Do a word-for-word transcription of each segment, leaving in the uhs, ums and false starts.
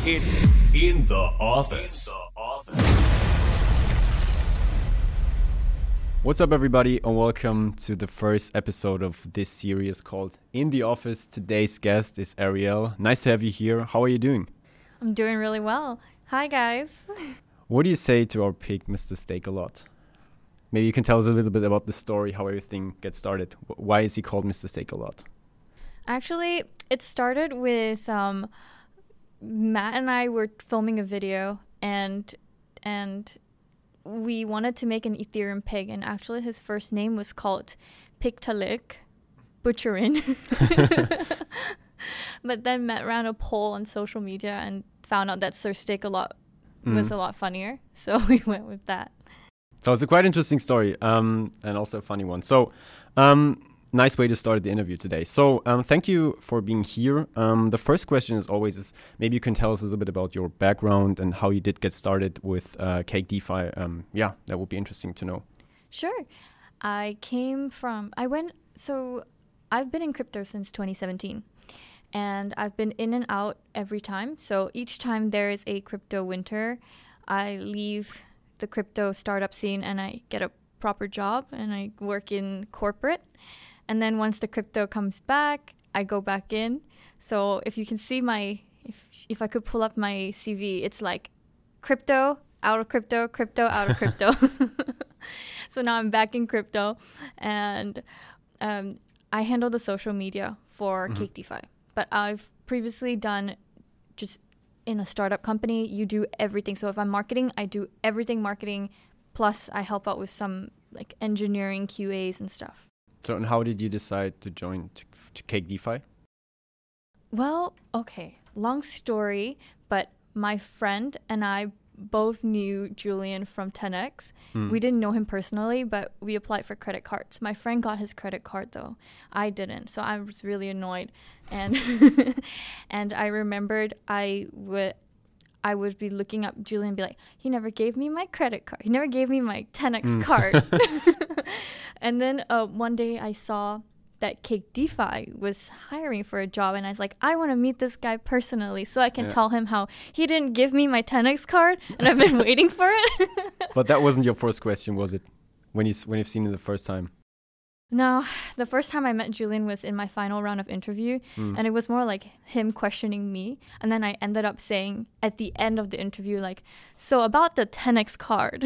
It's In the Office. What's up, everybody, and welcome to the first episode of this series called In the Office. Today's guest is Ariel. Nice to have you here. How are you doing? I'm doing really well. Hi, guys. What do you say to our pig, Mister Steak-A-Lot? Maybe you can tell us a little bit about the story, how everything gets started. Why is he called Mister Steak-A-Lot? Actually, it started with um, Matt and I were filming a video, and and we wanted to make an Ethereum pig, and actually his first name was called Pigtalik Butcherin. But then Matt ran a poll on social media and found out that Sir Steak-A-Lot mm. was a lot funnier, so we went with that. So it's a quite interesting story, um, and also a funny one. So, um, nice way to start the interview today. So, um, thank you for being here. Um, the first question is always is maybe you can tell us a little bit about your background and how you did get started with uh, Cake DeFi. Um, yeah, that would be interesting to know. Sure. I came from, I went, so I've been in crypto since twenty seventeen. And I've been in and out every time. So each time there is a crypto winter, I leave the crypto startup scene and I get a proper job and I work in corporate. And then once the crypto comes back, I go back in. So if you can see my, if if I could pull up my C V, it's like crypto, out of crypto, crypto, out of crypto. So now I'm back in crypto, and um, I handle the social media for mm-hmm. Cake DeFi. But I've previously done just in a startup company, you do everything. So if I'm marketing, I do everything marketing, plus I help out with some like engineering Q As and stuff. So and how did you decide to join to, to Cake DeFi? Well, okay, long story, but my friend and I both knew Julian from ten X. Mm. We didn't know him personally, but we applied for credit cards. My friend got his credit card though. I didn't, so I was really annoyed. And and I remembered I would I would be looking up Julian and be like, he never gave me my credit card. He never gave me my ten X mm. card. And then uh, one day I saw that Cake DeFi was hiring for a job, and I was like, I want to meet this guy personally so I can yeah. tell him how he didn't give me my ten X card and I've been waiting for it. But that wasn't your first question, was it? When you when you've seen it the first time? No, the first time I met Julian was in my final round of interview, mm. and it was more like him questioning me. And then I ended up saying at the end of the interview, like, so about the ten X card,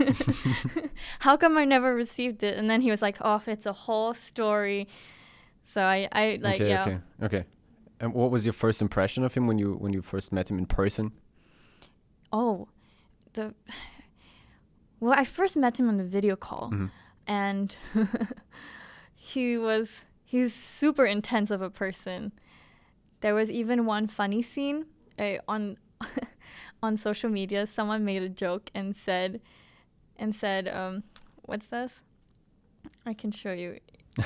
how come I never received it? And then he was like, oh, it's a whole story. So I, I like, okay, yeah. Okay, okay. And what was your first impression of him when you when you first met him in person? Oh, the, well, I first met him on the video call, mm-hmm. and he was, he's super intense of a person. There was even one funny scene uh, on on social media. Someone made a joke and said, and said, um, what's this? I can show you.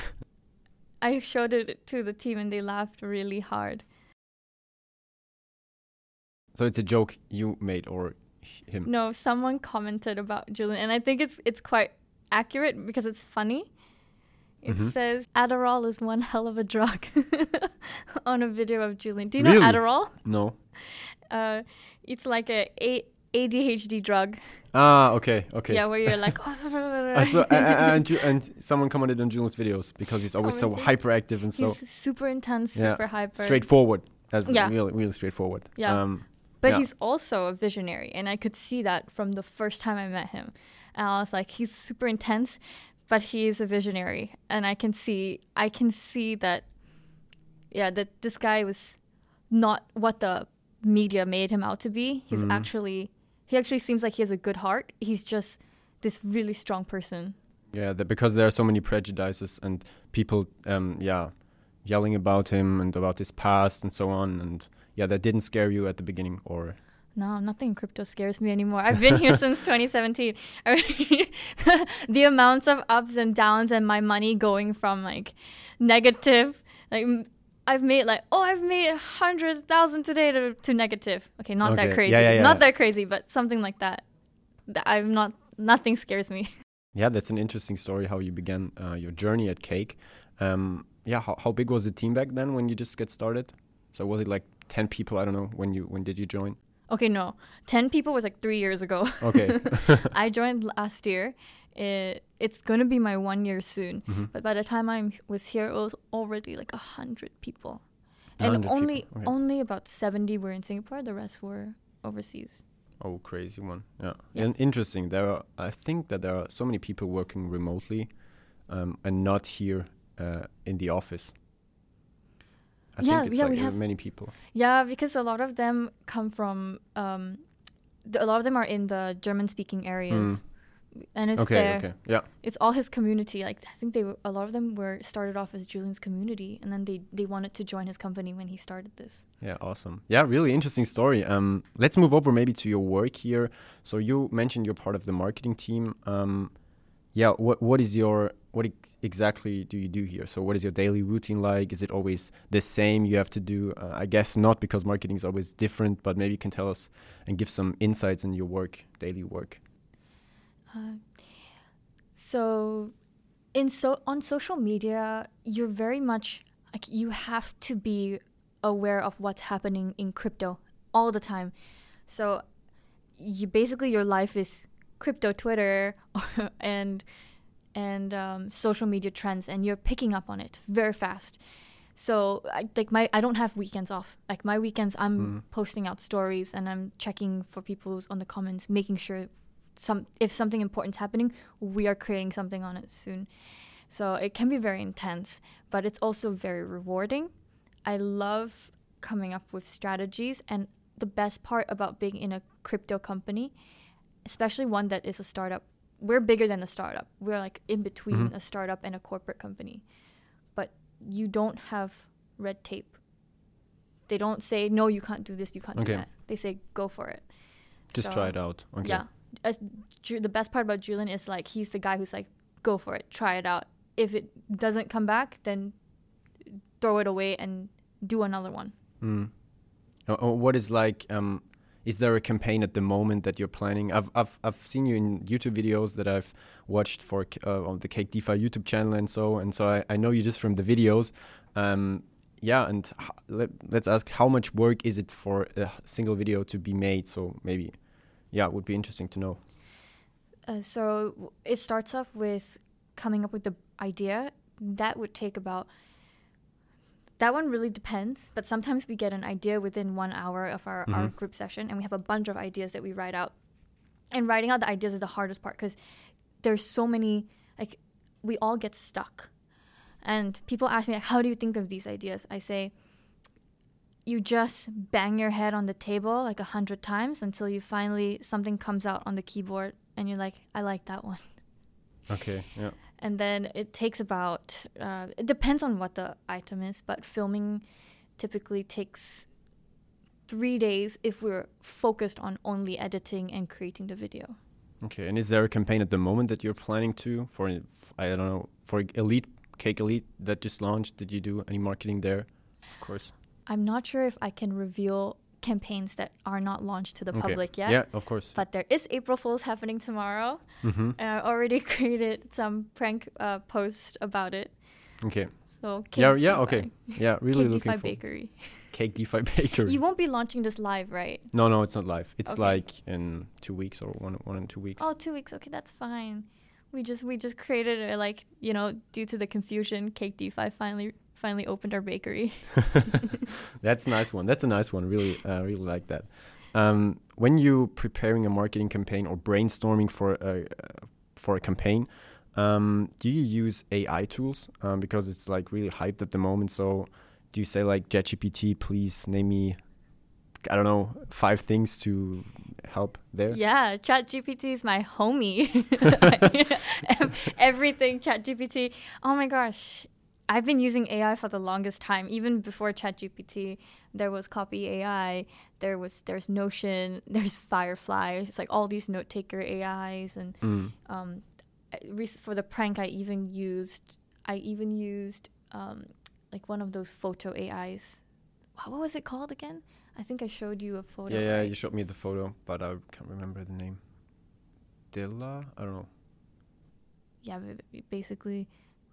I showed it to the team and they laughed really hard. So it's a joke you made or him? No, someone commented about Julian, and I think it's it's quite accurate because it's funny. It mm-hmm. says Adderall is one hell of a drug on a video of Julian. Do you know really? Adderall? No. Uh, it's like a, a A D H D drug. Ah, okay, okay. Yeah, where you're like, oh, uh, so, uh, and, you, and someone commented on Julian's videos because he's always commented. So hyperactive and so he's super intense, yeah, super hyper, straightforward. That's yeah. really, really straightforward. Yeah, um, but yeah. he's also a visionary, and I could see that from the first time I met him. And I was like, he's super intense, but he is a visionary, and I can see, I can see that, yeah, that this guy was not what the media made him out to be. He's mm-hmm. actually. He actually seems like he has a good heart. He's just this really strong person. Yeah, that because there are so many prejudices and people, um, yeah, yelling about him and about his past and so on. And yeah, that didn't scare you at the beginning, or? No, nothing in crypto scares me anymore. I've been here since twenty seventeen. I mean, the amounts of ups and downs and my money going from like negative, like I've made like, oh, I've made a hundred thousand today to, to negative. Okay, not okay. that crazy. Yeah, yeah, yeah. Not that crazy, but something like that. I'm not, nothing scares me. Yeah, that's an interesting story how you began uh, your journey at Cake. Um, yeah, how, how big was the team back then when you just get started? So was it like ten people? I don't know. When you when did you join? Okay, no. ten people was like three years ago. Okay. I joined last year. It, it's going to be my one year soon. Mm-hmm. But by the time I was here, it was already like one hundred people. And only people. Okay. only about seventy were in Singapore. The rest were overseas. Oh, crazy one. Yeah. Yeah. And interesting. There are, I think that there are so many people working remotely um, and not here uh, in the office. I Yeah, think it's yeah, like we uh, have- many people. Yeah, because a lot of them come from, um, the, a lot of them are in the German-speaking areas. And it's Okay, there. okay. Yeah. It's all his community. Like I think they were, a lot of them were started off as Julian's community, and then they, they wanted to join his company when he started this. Yeah, awesome. Yeah, really interesting story. Um, let's move over maybe to your work here. So you mentioned you're part of the marketing team. Um, yeah, what what is your what ex- exactly do you do here? So what is your daily routine like? Is it always the same you have to do? Uh, I guess not, because marketing is always different. But maybe you can tell us and give some insights in your work, daily work. Uh, so, in so on social media, you're very much like you have to be aware of what's happening in crypto all the time. So, you basically your life is crypto Twitter and and um, social media trends, and you're picking up on it very fast. So, I, like my I don't have weekends off. Like my weekends, I'm Mm. posting out stories and I'm checking for people's on the comments, making sure. Some if something important's happening, we are creating something on it soon. So it can be very intense, but it's also very rewarding. I love coming up with strategies, and the best part about being in a crypto company, especially one that is a startup, we're bigger than a startup. We're like in between Mhm. a startup and a corporate company. But you don't have red tape. They don't say, no, you can't do this, you can't Okay. do that. They say, go for it. Just So, try it out. Okay. Yeah. As, Ju- the best part about Julian is like he's the guy who's like, go for it, try it out. If it doesn't come back, then throw it away and do another one. Mm. Uh, uh, what is like? Um, is there a campaign at the moment that you're planning? I've I've I've seen you in YouTube videos that I've watched for uh, on the Cake DeFi YouTube channel and so and so. I, I know you just from the videos. Um, yeah, and h- let, let's ask, how much work is it for a single video to be made? So maybe, yeah, it would be interesting to know. Uh, so w- it starts off with coming up with the idea. That would take about. That one really depends, but sometimes we get an idea within one hour of our, our Mhm. group session, and we have a bunch of ideas that we write out. And writing out the ideas is the hardest part because there's so many, like, we all get stuck. And people ask me, like, how do you think of these ideas? I say, you just bang your head on the table like a hundred times until you finally, something comes out on the keyboard and you're like, I like that one. Okay. Yeah. And then it takes about, uh, it depends on what the item is, but filming typically takes three days if we're focused on only editing and creating the video. Okay. And is there a campaign at the moment that you're planning to for? I don't know, for Elite Cake Elite that just launched. Did you do any marketing there? Of course. I'm not sure if I can reveal campaigns that are not launched to the Okay. public yet. Yeah, of course. But there is April Fool's happening tomorrow. Mm-hmm. And I already created some prank uh, posts about it. Okay. So Cake Yeah. Yeah. DeFi. Okay. Yeah. Really Cake looking DeFi for Bakery. Cake DeFi Bakery. You won't be launching this live, right? No, no, it's not live. It's Okay. like in two weeks or one, one and two weeks. Oh, two weeks. Okay, that's fine. We just we just created it like, you know, due to the confusion, Cake DeFi finally finally opened our bakery. That's a nice one. That's a nice one. Really, uh, really like that. Um, when you preparing a marketing campaign or brainstorming for a uh, for a campaign, um, do you use A I tools? Um, because it's like really hyped at the moment. So, do you say like ChatGPT, please name me, I don't know, five things to help there? Yeah, ChatGPT is my homie. Everything ChatGPT. Oh my gosh. I've been using A I for the longest time. Even before ChatGPT, there was Copy A I, there was there's Notion, there's Firefly. It's like all these note taker A Is, and Mm. um, I- re- for the prank, I even used I even used um, like one of those photo A Is. What was it called again? I think I showed you a photo. Yeah, yeah. right? You showed me the photo, but I can't remember the name. Dilla? I don't know. Yeah, b- b- basically.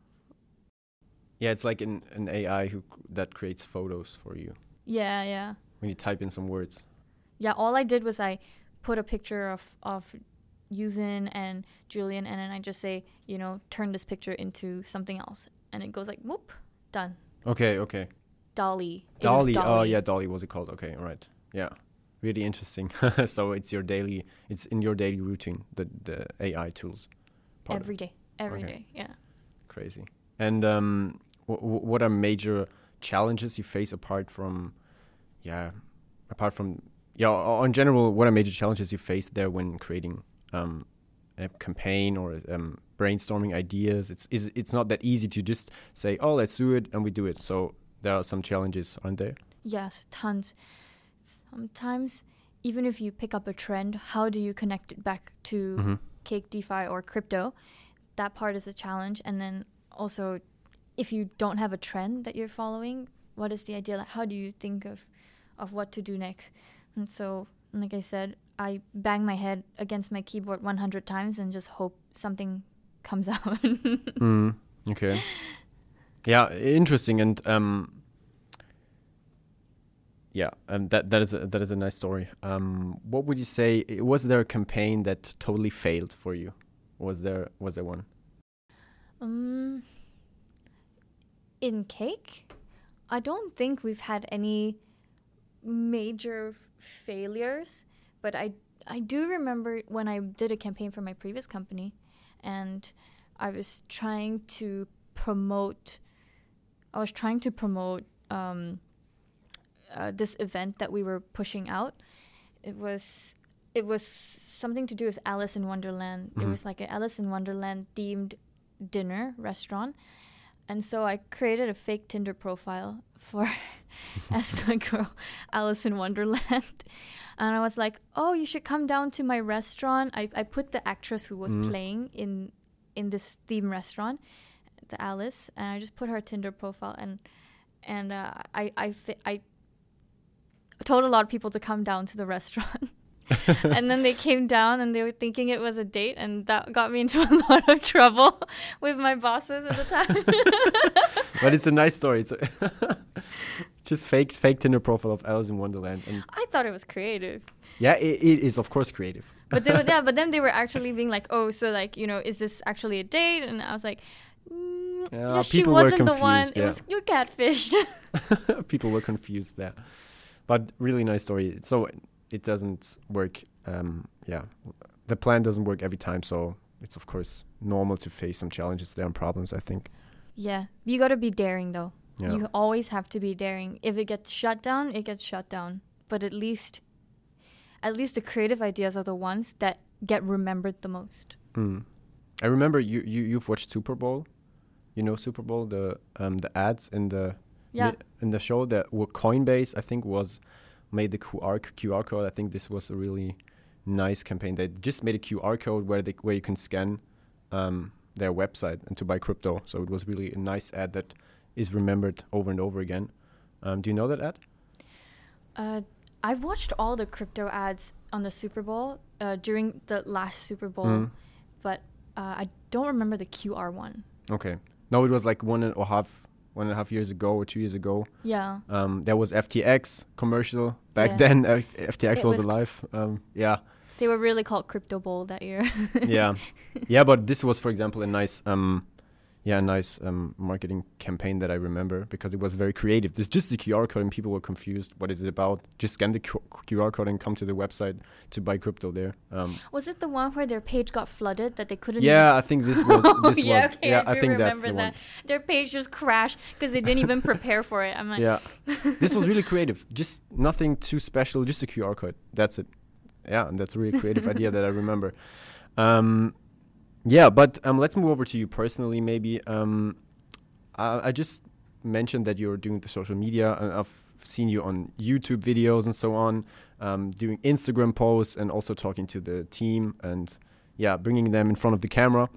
Yeah, it's like an, an A I who that creates photos for you Yeah, yeah. when you type in some words. yeah, all I did was I put a picture of of Yuzin and Julian, and then I just say, you know, turn this picture into something else, and it goes like whoop, done. Okay, okay. Dolly. It was Dolly. Oh, Dolly. yeah, Dolly was it called? Okay, all right. Yeah, really interesting. So it's your daily, it's in your daily routine, the the A I tools. part of Every it. day, every Okay. day, yeah. Crazy. And um, w- w- what are major challenges you face apart from, yeah, apart from, yeah, o- in general, what are major challenges you face there when creating um, a campaign or um, brainstorming ideas? It's is it's not that easy to just say, oh, let's do it, and we do it. So there are some challenges, aren't there? Yes, tons. Sometimes, even if you pick up a trend, how do you connect it back to Mm-hmm. Cake DeFi or crypto? That part is a challenge. And then also, if you don't have a trend that you're following, what is the idea? Like, how do you think of, of what to do next? And so, like I said, I bang my head against my keyboard one hundred times and just hope something comes out. Mm, okay. Yeah, interesting. And um, yeah, and that that is a, that is a nice story. Um, what would you say? Was there a campaign that totally failed for you? Was there was there one? Um, in Cake, I don't think we've had any major f- failures, but I I do remember when I did a campaign for my previous company, and I was trying to promote. I was trying to promote um, uh, this event that we were pushing out. It was it was something to do with Alice in Wonderland. It Mhm. was like an Alice in Wonderland themed dinner restaurant, and so I created a fake Tinder profile for as the girl Alice in Wonderland, and I was like, "Oh, you should come down to my restaurant." I I put the actress who was Mm. playing in in this theme restaurant, the Alice, and I just put her Tinder profile, and and uh, I I fi- I told a lot of people to come down to the restaurant. And then they came down and they were thinking it was a date, and that got me into a lot of trouble with my bosses at the time. But it's a nice story. It's a just fake fake Tinder profile of Alice in Wonderland, and I thought it was creative. yeah, it, it is of course creative. But they were, yeah, but then they were actually being like, "Oh, so like, you know, is this actually a date?" And I was like, mm, Yeah, yeah, she people were wasn't the one. confused, It yeah. was you catfished. People were confused there, but really nice story. So it doesn't work. Um, yeah, the plan doesn't work every time. So it's of course normal to face some challenges there and problems, I think. Yeah, you got to be daring though. Yeah. You always have to be daring. If it gets shut down, it gets shut down. But at least, at least the creative ideas are the ones that get remembered the most. Mm. I remember you, you you've watched Super Bowl. You know Super Bowl, the um the ads in the Yeah. mi- in the show that were Coinbase, I think, was made the Q R c- Q R code. I think this was a really nice campaign. They just made a Q R code where they where you can scan um their website and to buy crypto. So it was really a nice ad that is remembered over and over again. Um, do you know that ad? Uh, I've watched all the crypto ads on the Super Bowl uh, during the last Super Bowl, Mm. but uh, I don't remember the Q R one. Okay. No, it was like one and a half one and a half years ago or two years ago. Yeah. Um, there was F T X commercial back Yeah. then. F- FTX It was, was- alive. Um, yeah, They were really called Crypto Bowl that year. yeah, yeah. But this was, for example, a nice, um, yeah, a nice um, marketing campaign that I remember because it was very creative. There's just the Q R code, and people were confused. What is it about? Just scan the Q- QR code and come to the website to buy crypto there. Um, Was it the one where their page got flooded that they couldn't? yeah, I think this was. This yeah, was. okay, yeah, I, I do think that's remember the that. one. Their page just crashed because they didn't even prepare for it. I'm like, Yeah, this was really creative. Just nothing too special. Just a Q R code. That's it. Yeah, and that's a really creative idea that I remember. Um, yeah, but um, let's move over to you personally. Maybe um, I, I just mentioned that you're doing the social media, and I've seen you on YouTube videos and so on, um, doing Instagram posts, and also talking to the team, and yeah, bringing them in front of the camera.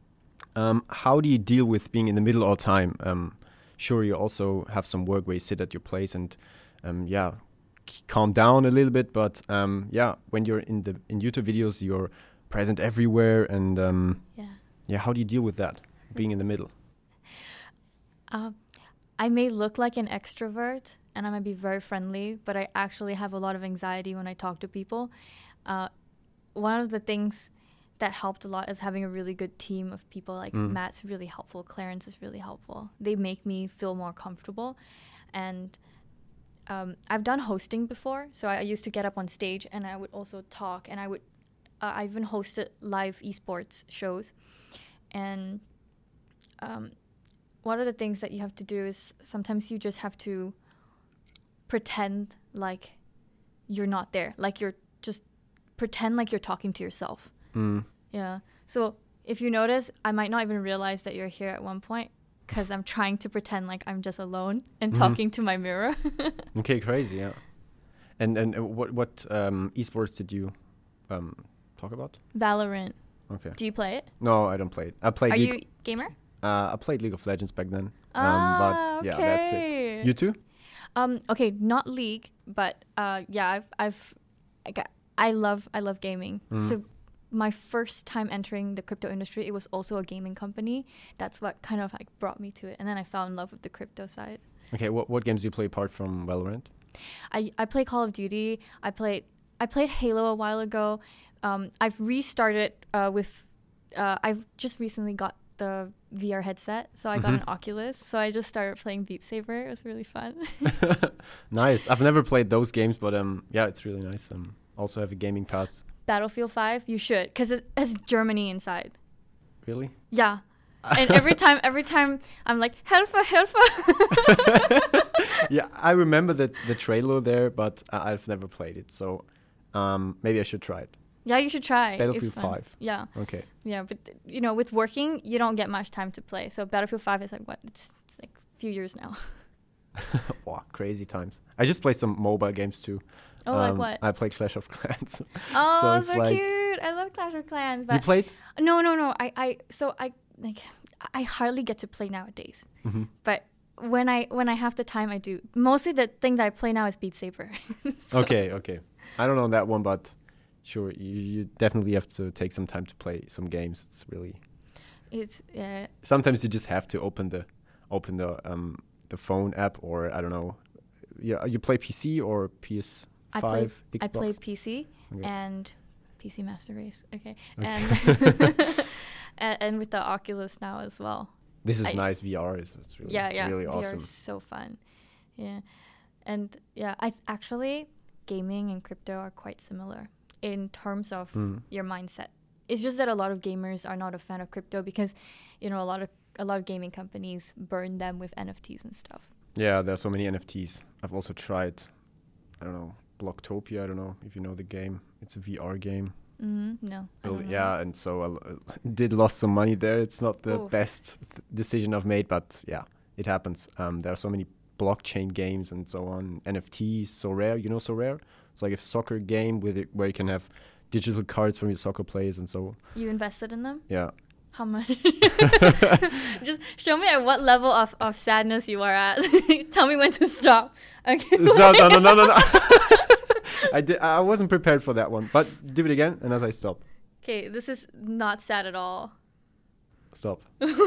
Um, how do you deal with being in the middle all the time? Um, sure, you also have some work where you sit at your place and um, yeah, c- calm down a little bit. But um, yeah, when you're in the in YouTube videos, you're present everywhere, and um, yeah. yeah, how do you deal with that, being in the middle? Uh, I may look like an extrovert, and I might be very friendly, but I actually have a lot of anxiety when I talk to people. Uh, one of the things that helped a lot is having a really good team of people. Like Mm. Matt's really helpful, Clarence is really helpful. They make me feel more comfortable. And um, I've done hosting before, so I used to get up on stage and I would also talk, and I would uh, I even hosted live esports shows. And um, one of the things that you have to do is sometimes you just have to pretend like you're not there, like you're just pretend like you're talking to yourself. Mm. Yeah. So if you notice, I might not even realize that you're here at one point because I'm trying to pretend like I'm just alone and Mhm. talking to my mirror. Okay, crazy, yeah. And and uh, what what um, esports did you um, talk about? Valorant. Okay. Do you play it? No, I don't play it. I played Are League. you gamer? Uh, I played League of Legends back then. Ah, but yeah, that's okay. it. You too? Um, okay, not League, but uh, yeah, I've, I've, I, got, I love, I love gaming. Mm. So my first time entering the crypto industry, it was also a gaming company. That's what kind of like brought me to it, and then I fell in love with the crypto side. Okay, what what games do you play apart from Valorant? I, I play Call of Duty. I played, I played Halo a while ago. Um, I've restarted uh, with, uh, I've just recently got the V R headset, so I got Mhm. an Oculus. So I just started playing Beat Saber. It was really fun. Nice. I've never played those games, but um, yeah, it's really nice. Um, also have a gaming pass. Battlefield five, you should, because it has Germany inside. Really? Yeah. And every time, every time I'm like, Helfer, Helfer. Yeah, I remember the the trailer there, but I- I've never played it, so um, maybe I should try it. Yeah, you should try. Battlefield It's fun. five. Yeah. Okay. Yeah, but you know, with working, you don't get much time to play. So Battlefield five is like what? It's, it's like a few years now. Wow, crazy times. I just play some mobile games too. Oh, like Um, what? I play Clash of Clans. Oh, so so, it's like- cute! I love Clash of Clans. You But played? no, no, no. I, I, so I like, I hardly get to play nowadays. Hmm. But when I when I have the time, I do. Mostly the thing that I play now is Beat Saber. So- Okay, okay. I don't know that one, but sure, you, you definitely have to take some time to play some games. It's really It's uh, sometimes you just have to open the open the um the phone app, or I don't know. Yeah, you play P C or P S I five, play Xbox. I play P C Okay. and P C Master Race. Okay, Okay. and, and and with the Oculus now as well. This is I- nice. V R is it's really Yeah, yeah. really V R awesome. is so fun. Yeah, and yeah, I actually gaming and crypto are quite similar in terms of Mm. your mindset. It's just that a lot of gamers are not a fan of crypto because, you know, a lot of a lot of gaming companies burn them with N F Ts and stuff. Yeah, there are so many N F Ts. I've also tried, I don't know, Blocktopia. I don't know if you know the game. It's a V R game. Mm-hmm. No. I Well, don't know. yeah, and so I l- did lost some money there. It's not the Oof. best th- decision I've made, but yeah, it happens. Um, there are so many blockchain games and so on. N F Ts, So Rare. You know So Rare? It's like a soccer game with it where you can have digital cards from your soccer players and so. You invested in them? Yeah. How much? Just show me at what level of, of sadness you are at. Tell me when to stop. Okay. no, no, no, no, no, no. I did. I wasn't prepared for that one, but do it again, and as I stop, Okay, this is not sad at all. stop.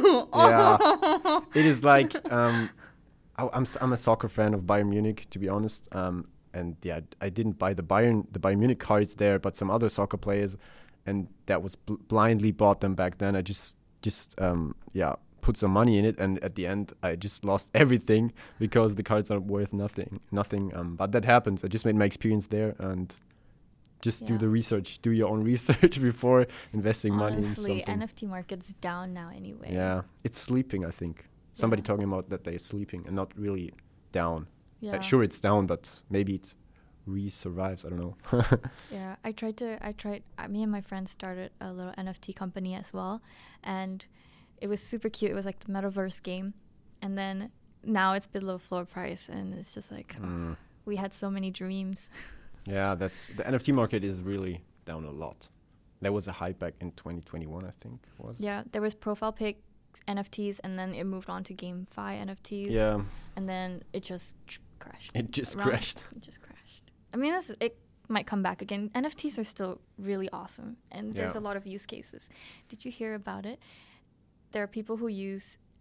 Yeah. It is like um, I, I'm s- I'm a soccer fan of Bayern Munich, to be honest. Um, and yeah, I didn't buy the Bayern the Bayern Munich cards there, but some other soccer players, and that was bl- blindly bought them back then. I just just um yeah put some money in it, and at the end I just lost everything because the cards are worth nothing nothing. Um, but that happens. I just made my experience there, and just do Yeah. the research, do your own research before investing money in Honestly, something. N F T market's down now anyway. Yeah, it's sleeping, I think. Somebody Yeah. talking about that they're sleeping and not really down. Yeah. Uh, sure, it's down, but maybe it re-survives. I don't know. Yeah, I tried to. I tried. Uh, me and my friends started a little N F T company as well, and it was super cute. It was like the metaverse game, and then now it's below floor price, and it's just like oh, Mm. we had so many dreams. Yeah, that's the N F T market is really down a lot. There was a hype back in twenty twenty-one, I think. Was Yeah, there was profile pic N F Ts, and then it moved on to GameFi N F Ts. Yeah, and then it just crashed. it just Around- crashed. It just crashed. I mean, that's, it might come back again. N F Ts are still really awesome, and there's Yeah. a lot of use cases. Did you hear about it? There are people who use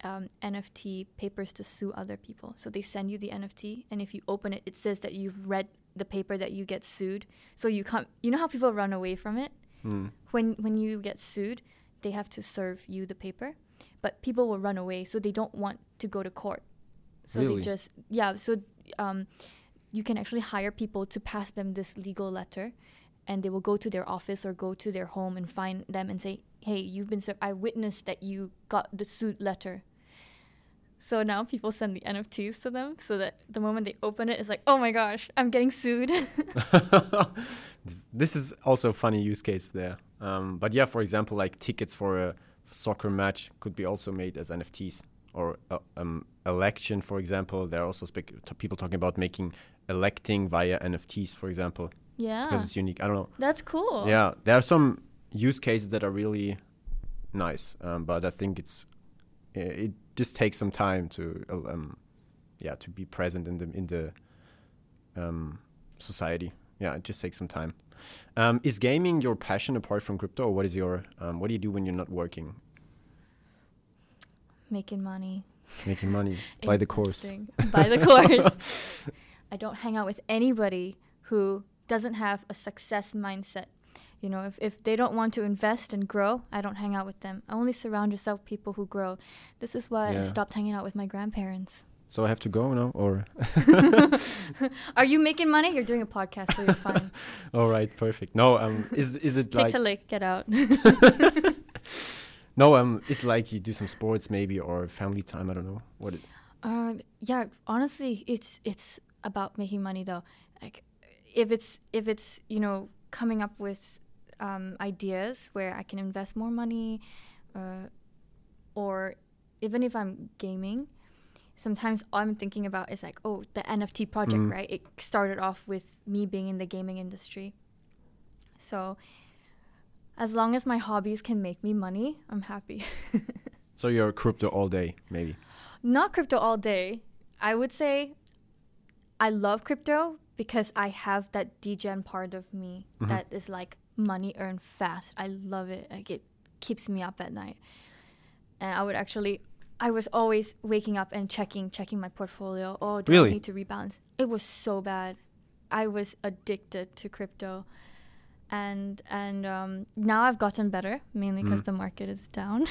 um, N F T papers to sue other people. So they send you the N F T, and if you open it, it says that you've read the paper that you get sued. So you can't. You know how people run away from it? Mm. When when you get sued, they have to serve you the paper, but people will run away, so they don't want to go to court. So Really? they just yeah. So um, you can actually hire people to pass them this legal letter, and they will go to their office or go to their home and find them and say, "Hey, you've been served. I witnessed that you got the suit letter." So now people send the N F Ts to them, so that the moment they open it, it's like, "Oh my gosh, I'm getting sued." this, this is also a funny use case there. Um, but yeah, for example, like tickets for a soccer match could be also made as N F Ts. Or uh, um, election, for example. There are also spec- t- people talking about making electing via N F Ts, for example. Yeah. Because it's unique. I don't know. That's cool. Yeah, there are some use cases that are really nice, um, but I think it's it just takes some time to um, yeah to be present in the in the um, society. Yeah, it just takes some time. Um, is gaming your passion apart from crypto, or what is your um, what do you do when you're not working? Making money. Making money. Buy the course. Buy the course. I don't hang out with anybody who doesn't have a success mindset. You know, if, if they don't want to invest and grow, I don't hang out with them. I only surround yourself with people who grow. This is why Yeah. I stopped hanging out with my grandparents. So I have to go now, or? Are you making money? You're doing a podcast, so you're fine. All right, perfect. No, um, is is it Take like? to lick, get out. No, um, it's like you do some sports maybe or family time. I don't know what. It, Uh, yeah, honestly, it's it's about making money though. Like, if it's if it's you know coming up with um, ideas where I can invest more money, uh, or even if I'm gaming, sometimes all I'm thinking about is like, oh, the N F T project, Mm. right? It started off with me being in the gaming industry, so as long as my hobbies can make me money, I'm happy. so you're crypto all day, maybe. Not crypto all day. I would say I love crypto because I have that degen part of me Mhm. that is like money earned fast. I love it. Like it keeps me up at night. And I would actually, I was always waking up and checking, checking my portfolio. Oh, do Really? I need to rebalance? It was so bad. I was addicted to crypto. And and um, now I've gotten better, mainly because Mm. the market is down.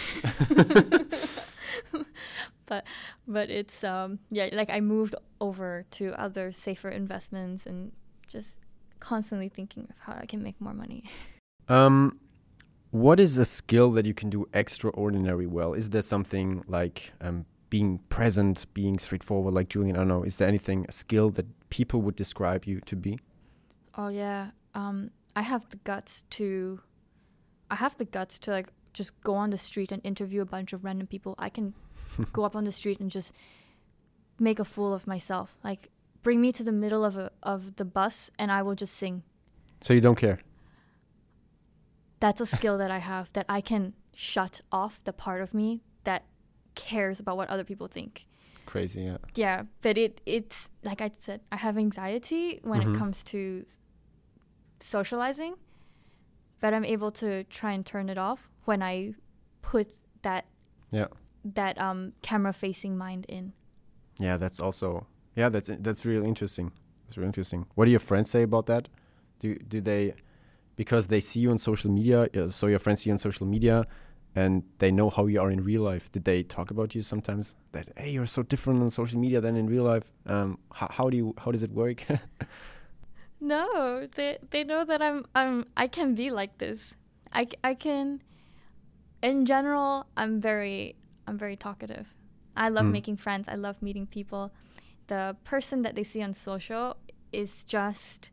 but but it's um yeah, like I moved over to other safer investments and just constantly thinking of how I can make more money. Um, what is a skill that you can do extraordinary well? Is there something like um being present, being straightforward, like doing it? I don't know. Is there anything a skill that people would describe you to be? Oh yeah, um, I have the guts to, I have the guts to like just go on the street and interview a bunch of random people. I can go up on the street and just make a fool of myself. Like bring me to the middle of a of the bus and I will just sing. So you don't care? That's a skill that I have, that I can shut off the part of me that cares about what other people think. Crazy, yeah. Yeah, but it it's like I said, I have anxiety when Mhm. it comes to s- socializing, but I'm able to try and turn it off when I put that Yeah. that um camera facing mind in. Yeah, that's also yeah, that's that's really interesting. That's really interesting. What do your friends say about that? Do do they, because they see you on social media, uh, so your friends see you on social media, and they know how you are in real life. Did they talk about you sometimes? That hey, you're so different on social media than in real life. Um, how, how do you how does it work? No, they they know that I'm I'm I can be like this. I, c- I can. In general, I'm very I'm very talkative. I love Mm. making friends. I love meeting people. The person that they see on social is just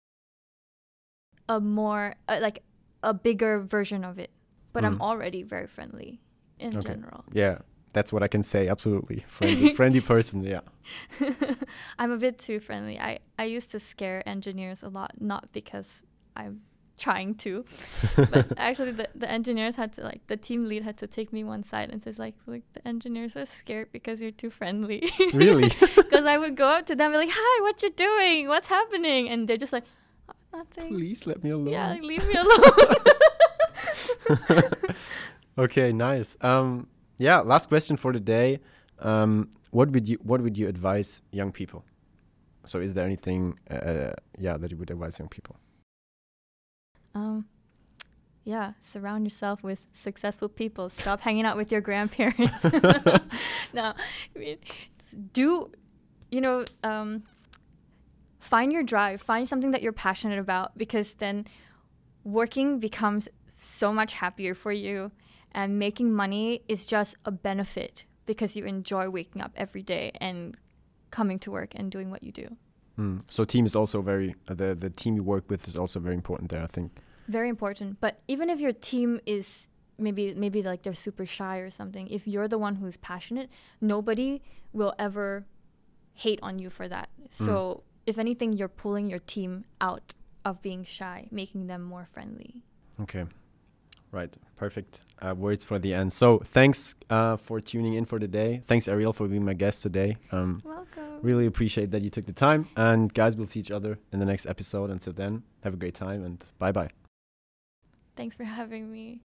a more uh, like a bigger version of it. But I'm Mm. already very friendly in Okay. general. Yeah, that's what I can say. Absolutely, friendly, friendly person. Yeah. I'm a bit too friendly. I, I used to scare engineers a lot, not because I'm trying to, but actually the, the engineers had to, like, the team lead had to take me one side and says, like, like the engineers are scared because you're too friendly. Really? Because I would go up to them and be like, hi, what you doing? What's happening? And they're just like, oh, nothing. Please let me alone. Yeah, like, leave me alone. Okay, nice. Um, yeah, last question for the day. Um, what would you what would you advise young people? So is there anything, uh, yeah, that you would advise young people? Um, yeah, surround yourself with successful people. Stop hanging out with your grandparents. No, I mean, do, you know, um, find your drive. Find something that you're passionate about, because then working becomes so much happier for you, and making money is just a benefit because you enjoy waking up every day and coming to work and doing what you do. Mm. So team is also very, uh, the, the team you work with is also very important there, I think. Very important. But even if your team is maybe maybe like they're super shy or something, if you're the one who's passionate, nobody will ever hate on you for that. So mm. if anything, you're pulling your team out of being shy, making them more friendly. Okay. Right. Perfect. Uh, words for the end. So thanks uh, for tuning in for the day. Thanks, Ariel, for being my guest today. Um, Welcome. Really appreciate that you took the time. And guys, we'll see each other in the next episode. Until then, have a great time and bye-bye. Thanks for having me.